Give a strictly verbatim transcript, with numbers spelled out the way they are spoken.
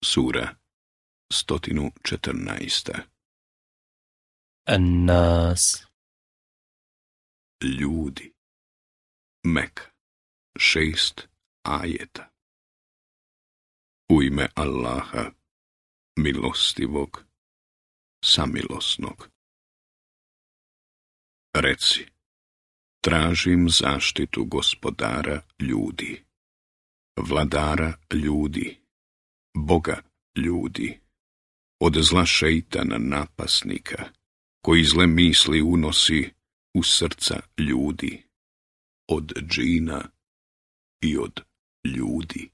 Sura sto četrnaest. An-Nas. Ljudi. Mek. Šest ajeta. U ime Allaha, milostivog, samilosnog. Reci, tražim zaštitu gospodara ljudi, vladara ljudi, Boga ljudi, od zla šejtana napasnika, koji zle misli unosi u srca ljudi, od džina i od ljudi.